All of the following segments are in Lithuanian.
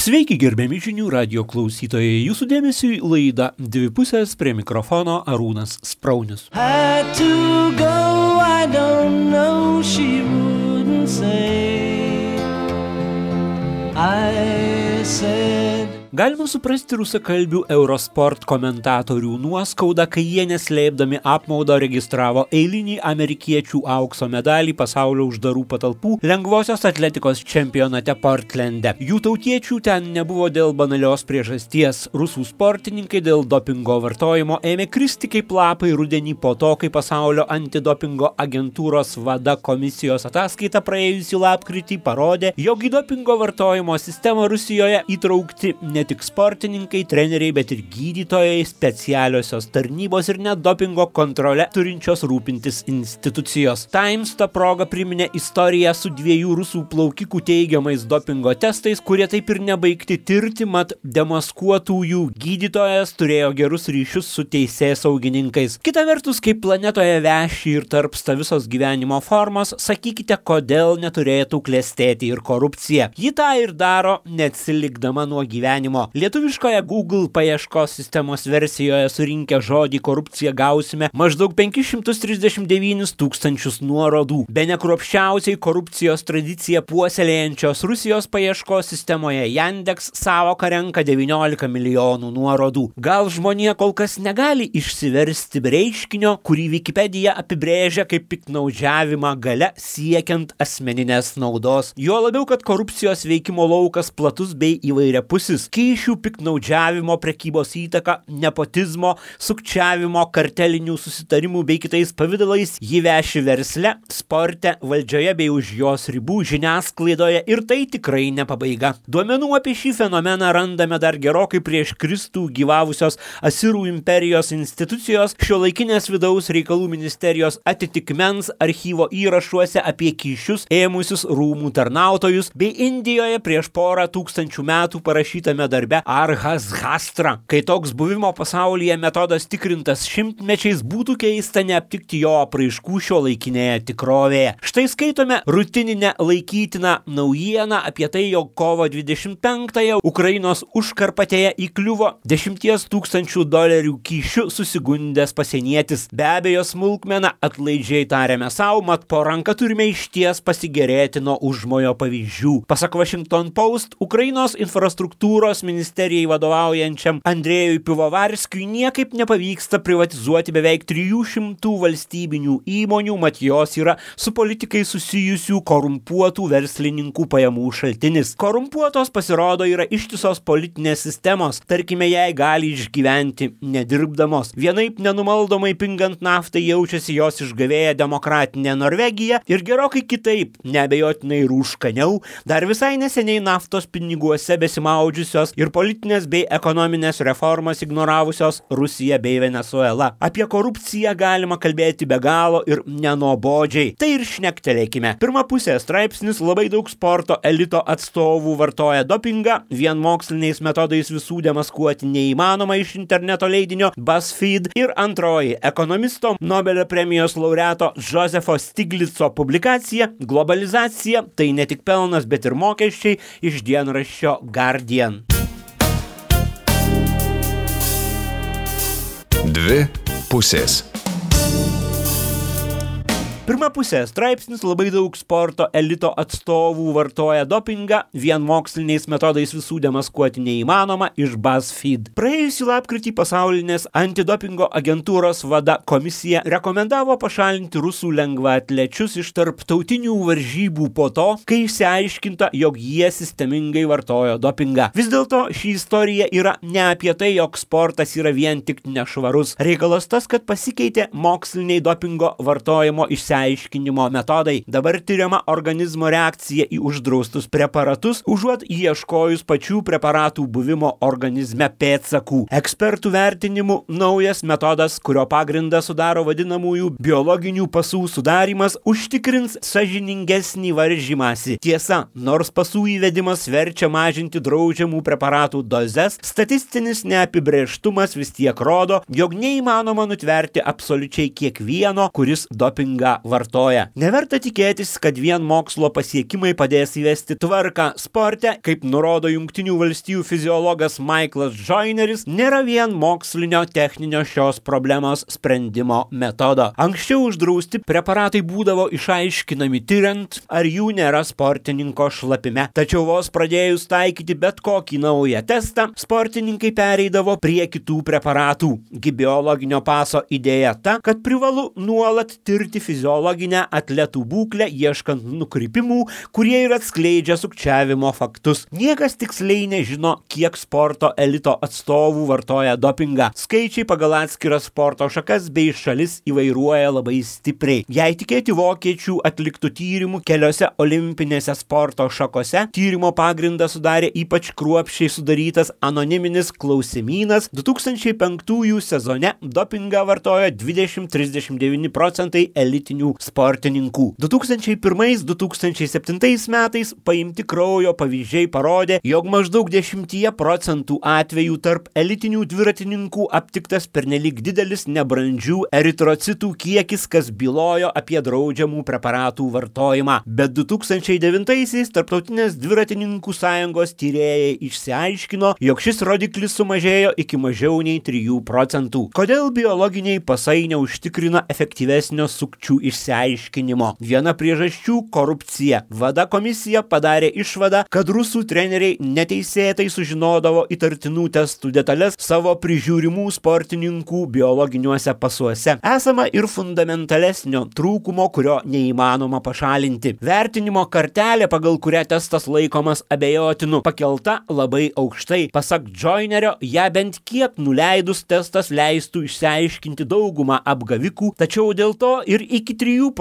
Sveiki gerbiami žinių radijo klausytojai, jūsų dėmesiui laida Dvi pusės, prie mikrofono Arūnas Spraunius. Had to go, I don't know, she wouldn't say. I said. Galima suprasti rusakalbių Eurosport komentatorių nuoskaudą, kai jie neslėpdami apmaudo registravo eilinį amerikiečių aukso medalį pasaulio uždarų patalpų lengvosios atletikos čempionate Portlande. Jų tautiečių ten nebuvo dėl banalios priežasties. Rusų sportininkai dėl dopingo vartojimo ėmė kristi kaip lapai rudenį po to, kai pasaulio antidopingo agentūros WADA komisijos ataskaita praėjusį lapkritį parodė, jog į dopingo vartojimo sistemą Rusijoje įtraukti ne tik sportininkai, treneriai, bet ir gydytojai, specialiosios tarnybos ir net dopingo kontrolę turinčios rūpintis institucijos. Times ta proga priminė istoriją su 2 rusų plaukikų teigiamais dopingo testais, kurie taip ir nebaigti tirti, mat demaskuotųjų gydytojas turėjo gerus ryšius su teisėsaugininkais. Kita vertus, kaip planetoje veši ir tarpsta visos gyvenimo formos, sakykite, kodėl neturėtų klestėti ir korupcija. Ji tą ir daro, neatsilikdama nuo gyvenimo. Lietuviškoje Google paieškos sistemos versijoje surinkę žodį korupcija gausime maždaug 539 000 nuorodų. Bene kruopščiausiai korupcijos tradiciją puoselėjančios Rusijos paieškos sistemoje Yandex sąvoka renka 19 milijonų nuorodų. Gal žmonija kol kas negali išsiversti reiškinio, kurį Wikipedia apibrėžia kaip piktnaudžiavimą galia siekiant asmeninės naudos. Jo labiau, kad korupcijos veikimo laukas platus bei įvairiapusis. Kyšių, piktnaudžiavimo, prekybos įtaka, nepotizmo, sukčiavimo, kartelinių susitarimų bei kitais pavidalais jį veši versle, sporte, valdžioje bei už jos ribų, žiniasklaidoje ir tai tikrai ne pabaiga. Duomenų apie šį fenomeną randame dar gerokai prieš Kristų gyvavusios Asirų imperijos institucijos, šiuolaikinės vidaus reikalų ministerijos atitikmens archyvo įrašuose apie kyšius ėmusius rūmų tarnautojus bei Indijoje prieš porą tūkstančių metų parašytame darbe Arhashastra. Kai toks buvimo pasaulyje metodas tikrintas šimtmečiais, būtų keista neaptikti jo apraiškų šiuolaikinėje tikrovėje. Štai skaitome rutininę laikytiną naujieną apie tai, jog kovo 25-ąją Ukrainos užkarpatėje įkliuvo $10 000 kyšiu susigundęs pasienietis. Be abejo, smulkmena, atlaidžiai tariame savo, mat po ranką turime išties pasigėrėtino užmojo pavyzdžių. Pasak Washington Post, Ukrainos infrastruktūros ministerijai vadovaujančiam Andrėjui Pivovarskiui niekaip nepavyksta privatizuoti beveik 300 valstybinių įmonių, mat jos yra su politikai susijusių korumpuotų verslininkų pajamų šaltinis. Korumpuotos, pasirodo, yra ištisos politinės sistemos, tarkime, jei gali išgyventi nedirbdamos. Vienaip nenumaldomai pingant naftai jaučiasi jos išgavėja demokratinė Norvegija ir gerokai kitaip, neabejotinai rūškaniau, dar visai neseniai naftos piniguose besimaudžiusios ir politinės bei ekonominės reformas ignoravusios Rusija bei Venezuela. Apie korupciją galima kalbėti be galo ir nenuobodžiai. Tai ir šnektelėkime. Pirma pusė straipsnis: labai daug sporto elito atstovų vartoja dopingą, vien moksliniais metodais visų demaskuoti neįmanoma iš interneto leidinio BuzzFeed. Ir antroji ekonomisto Nobelio premijos laureato Josepho Stiglico publikacija Globalizacija – tai ne tik pelnas, bet ir mokesčiai iš dienraščio Guardian. Dvi pusės. Pirma pusė straipsnis: labai daug sporto elito atstovų vartoja dopingą, vien moksliniais metodais visų demaskuoti neįmanoma iš BuzzFeed. Praėjusį lapkritį pasaulinės antidopingo agentūros WADA komisija rekomendavo pašalinti rusų lengvaatlečius iš tarptautinių varžybų po to, kai išsiaiškinta, jog jie sistemingai vartojo dopingą. Vis dėlto ši istorija yra ne apie tai, jog sportas yra vien tik nešvarus. Reikalas tas, kad pasikeitė moksliniai dopingo vartojimo išsiaiškinimo metodai. Dabar tyriama organizmo reakcija į uždraustus preparatus, užuot ieškojus pačių preparatų buvimo organizme pėdsakų. Ekspertų vertinimu naujas metodas, kurio pagrindą sudaro vadinamųjų biologinių pasų sudarymas, užtikrins sąžiningesnį varžymąsi. Tiesa, nors pasų įvedimas verčia mažinti draudžiamų preparatų dozes, statistinis neapibrėžtumas vis tiek rodo, jog neįmanoma nutverti absoliučiai kiekvieno, kuris dopingą vartoja. Neverta tikėtis, kad vien mokslo pasiekimai padės įvesti tvarką sporte, kaip nurodo Jungtinių valstijų fiziologas Michaelas Joyneris, nėra vien mokslinio techninio šios problemos sprendimo metodo. Anksčiau uždrausti preparatai būdavo išaiškinami tiriant, ar jų nėra sportininko šlapime. Tačiau vos pradėjus taikyti bet kokį naują testą, sportininkai pereidavo prie kitų preparatų. Biologinio paso idėja ta, kad privalu nuolat tirti fiziologinę atletų būklę, ieškant nukrypimų, kurie ir atskleidžia sukčiavimo faktus. Niekas tiksliai nežino, kiek sporto elito atstovų vartoja dopingą. Skaičiai pagal atskiras sporto šakas bei šalis įvairuoja labai stipriai. Jei tikėti vokiečių atliktų tyrimų keliose olimpinėse sporto šakose, tyrimo pagrindą sudarė ypač kruopščiai sudarytas anoniminis klausimynas. 2005 sezone dopingą vartojo 20–39% elitinių sportininkų. 2001–2007 metais paimti kraujo pavyzdžiai parodė, jog maždaug 10% atvejų tarp elitinių dviratininkų aptiktas pernelyg didelis nebrandžių eritrocitų kiekis, kas bylojo apie draudžiamų preparatų vartojimą. Bet 2009-aisiais Tarptautinės dviratininkų sąjungos tyrėjai išsiaiškino, jog šis rodiklis sumažėjo iki mažiau nei 3%. Kodėl biologiniai pasai neužtikrina efektyvesnio sukčių išsiaiškinimo? Viena priežasčių – korupcija. VADA komisija padarė išvadą, kad rusų treneriai neteisėtai sužinodavo įtartinų testų detalės savo prižiūrimų sportininkų biologiniuose pasuose. Esama ir fundamentalesnio trūkumo, kurio neįmanoma pašalinti. Vertinimo kartelė, pagal kurią testas laikomas abejotinu, pakelta labai aukštai. Pasak Joynerio, ją bent kiek nuleidus testas leistų išsiaiškinti daugumą apgavikų, tačiau dėl to ir iki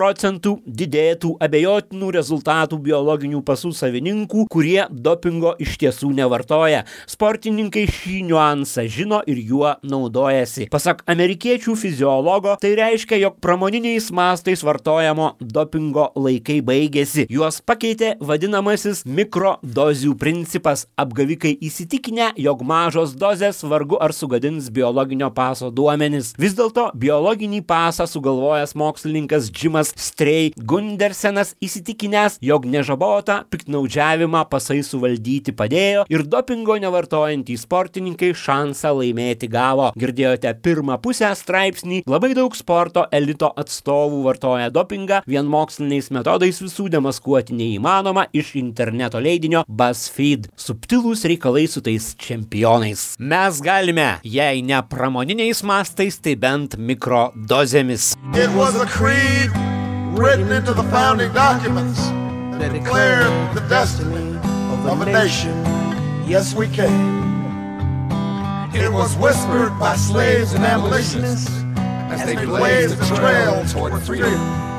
3% didėtų abejotinų rezultatų biologinių pasų savininkų, kurie dopingo iš tiesų nevartoja. Sportininkai šį niuansą žino ir juo naudojasi. Pasak amerikiečių fiziologo, tai reiškia, jog pramoniniais mastais vartojamo dopingo laikai baigėsi. Juos pakeitė vadinamasis mikrodozių principas. Apgavikai įsitikinę, jog mažos dozės vargu ar sugadins biologinio paso duomenis. Vis dėlto biologinį pasą sugalvojęs mokslininkas Jimas Stray Gundersenas įsitikinęs, jog nežabotą piktnaudžiavimą pasai suvaldyti padėjo ir dopingo nevartojantys sportininkai šansą laimėti gavo. Girdėjote pirmą pusę straipsnį. Labai daug sporto elito atstovų vartoja dopingą, vien moksliniais metodais visų demaskuoti neįmanoma, iš interneto leidinio BuzzFeed. Subtilūs reikalai su tais čempionais. Mes galime, jei ne pramoniniais mastais, tai bent mikrodozėmis. It was a creed written into the founding documents that declared the destiny of a nation. Yes, we can. It was whispered by slaves and abolitionists as they blazed the trail toward freedom.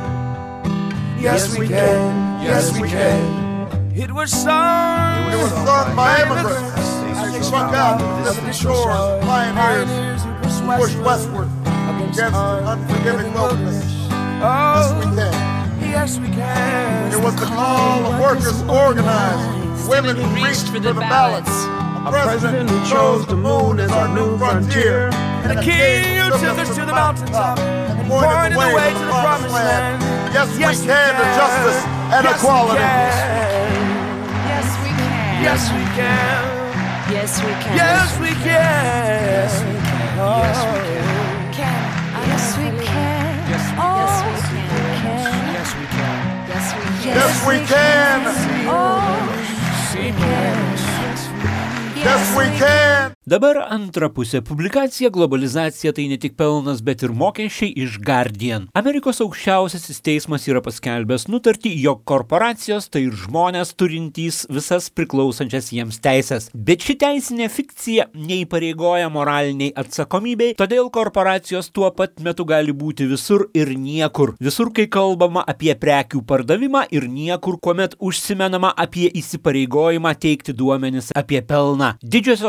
Yes, we can. Yes, we can. It was sung by immigrants as they struck out from distant shores, pioneers who pushed westward against an unforgiving wilderness. Yes, we can. Yes, we can. It was the call of workers organized, women who reached for the ballots, a president who chose the moon as our new frontier, And a king who took us to the mountaintop and pointed the way to the promised land. Yes, we can to justice and equality. Yes, we can. Yes, we can. Yes, we can. Yes, we can. Yes, we can. Yes, we can. Yes, we Oh, can. Yes, we can. yes, we can. Yes, we can. Yes, we can. Dabar antra pusė. Publikacija Globalizacija tai ne tik pelnas, bet ir mokesčiai iš Guardian. Amerikos aukščiausiasis teismas yra paskelbęs nutartį, jog korporacijos tai ir žmonės turintys visas priklausančias jiems teisės. Bet ši teisinė fikcija neįpareigoja moraliniai atsakomybei, todėl korporacijos tuo pat metu gali būti visur ir niekur. Visur, kai kalbama apie prekių pardavimą, ir niekur, kuomet užsimenama apie įsipareigojimą teikti duomenis apie pelną. Didžiosios kompanijos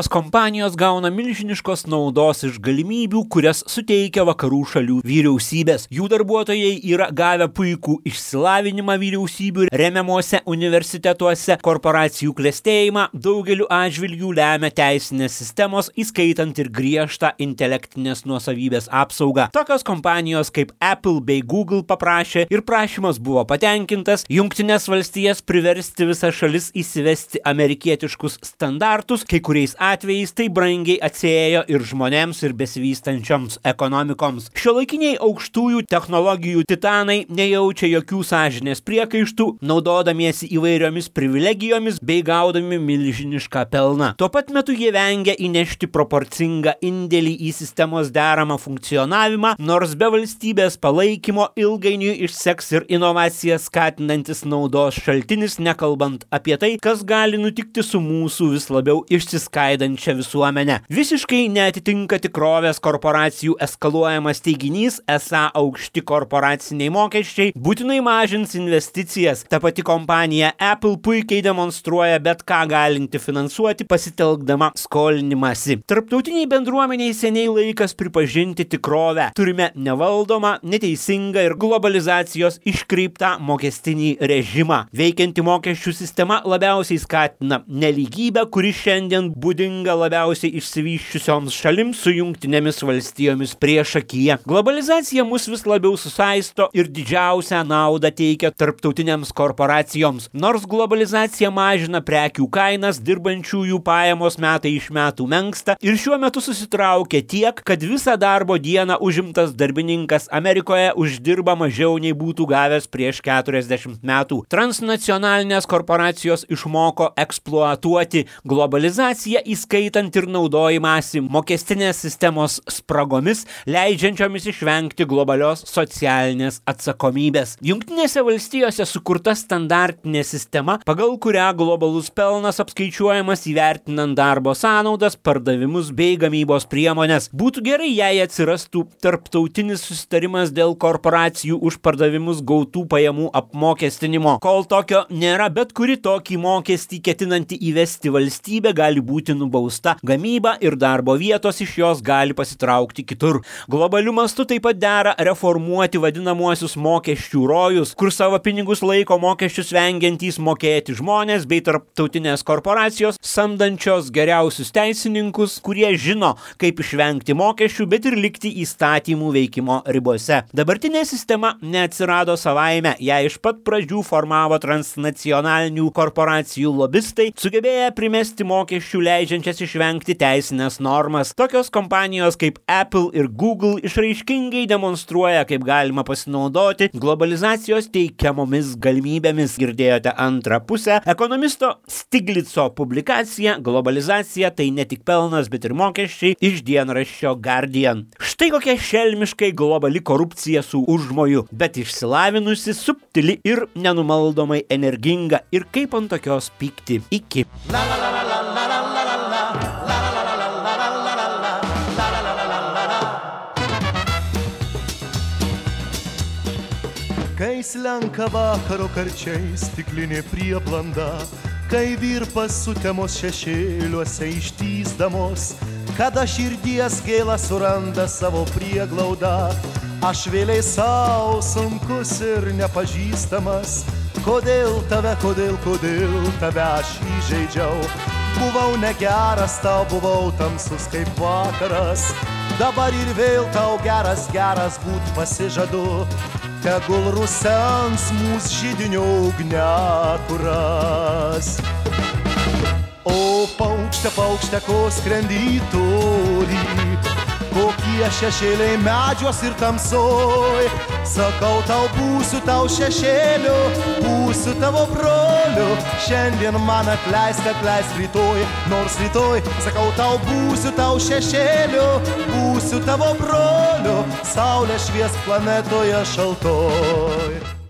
kompanijos gauna milžiniškos naudos iš galimybių, kurias suteikia vakarų šalių vyriausybės. Jų darbuotojai yra gavę puikų išsilavinimą vyriausybių remiamuose universitetuose, korporacijų klestėjimą daugeliu atžvilgių lemia teisinės sistemos, įskaitant ir griežtą intelektinės nuosavybės apsaugą. Tokios kompanijos kaip Apple bei Google paprašė ir prašymas buvo patenkintas Jungtines valstijas priversti visą šalis įsivesti amerikietiškus standartus, kai kuriais atvejais tai brangiai atsiėjo ir žmonėms ir besivystančioms ekonomikoms. Šiuolaikiniai aukštųjų technologijų titanai nejaučia jokių sąžinės priekaištų, naudodamiesi įvairiomis privilegijomis bei gaudami milžinišką pelną. Tuo pat metu jie vengia įnešti proporcingą indėlį į sistemos deramą funkcionavimą, nors be valstybės palaikymo ilgainiui išseks ir inovacijas skatinantis naudos šaltinis, nekalbant apie tai, kas gali nutikti su mūsų vis labiau išsiskaidančia visuomenė. Visiškai neatitinka tikrovės korporacijų eskaluojamas teiginys, esą aukšti korporaciniai mokesčiai būtinai mažins investicijas. Ta pati kompanija Apple puikiai demonstruoja bet ką galinti finansuoti pasitelkdama skolinimąsi. Tarptautiniai bendruomeniai seniai laikas pripažinti tikrovę. Turime nevaldomą, neteisingą ir globalizacijos iškreiptą mokestinį režimą. Veikianti mokesčių sistema labiausiai skatina nelygybę, kuri šiandien būdinga labiausiai išsivysčiusioms šalims su Jungtinėmis valstijomis priešakyje. Globalizacija mus vis labiau susaisto ir didžiausią naudą teikia tarptautinėms korporacijoms. Nors globalizacija mažina prekių kainas, dirbančiųjų pajamos metai iš metų menksta ir šiuo metu susitraukia tiek, kad visą darbo dieną užimtas darbininkas Amerikoje uždirba mažiau nei būtų gavęs prieš 40 metų. Transnacionalinės korporacijos išmoko eksploatuoti globalizaciją, įskaitant ir naudojimąsi mokestinės sistemos spragomis, leidžiančiomis išvengti globalios socialinės atsakomybės. Jungtinėse valstijose sukurta standartinė sistema, pagal kurią globalus pelnas apskaičiuojamas įvertinant darbo sąnaudas, pardavimus bei gamybos priemonės. Būtų gerai, jei atsirastų tarptautinis susitarimas dėl korporacijų už pardavimus gautų pajamų apmokestinimo. Kol tokio nėra, bet kuri tokį mokestį ketinanti įvesti valstybė gali būti nubausta, gamyba ir darbo vietos iš jos gali pasitraukti kitur. Globaliu mastu taip pat dera reformuoti vadinamuosius mokesčių rojus, kur savo pinigus laiko mokesčius vengiantys mokėti žmonės bei tarptautinės korporacijos, samdančios geriausius teisininkus, kurie žino, kaip išvengti mokesčių, bet ir likti įstatymų veikimo ribose. Dabartinė sistema neatsirado savaime, ją iš pat pradžių formavo transnacionalinių korporacijų lobistai, sugebėję primesti mokesčių leidžiančias išvengti teisinės normas. Tokios kompanijos kaip Apple ir Google išraiškingai demonstruoja, kaip galima pasinaudoti globalizacijos teikiamomis galimybėmis. Girdėjote antrą pusę ekonomisto Stiglico publikaciją "Globalizacija tai ne tik pelnas, bet ir mokesčiai" iš dienraščio Guardian. Štai kokia šelmiškai globali korupcija su užmoju, bet išsilavinusi, subtili ir nenumaldomai energinga. Ir kaip ant tokios pykti. Iki. Kai slenka vakaro karčiai stiklinė prieblanda, kai virpas sutemos šešėliuose ištįsdamos, kada širdies gaila suranda savo prieglaudą, aš vėliai savo sunkus ir nepažįstamas. Kodėl tave aš įžeidžiau? Buvau negeras tau, buvau tamsus kaip vakaras. Dabar ir vėl tau geras būt pasižadu. Tegul rusens mūsų židinio ugniakuras. O paukšte, ko skrendi toli, kokie šešėliai medžios ir tamsoj. Sakau tau, būsiu tau šešėliu, būsiu tavo broliu. Šiandien man atleisk rytoj, nors rytoj. Sakau tau, būsiu tau šešėliu, būsiu tavo broliu. Saulė švies planetoje šaltoj.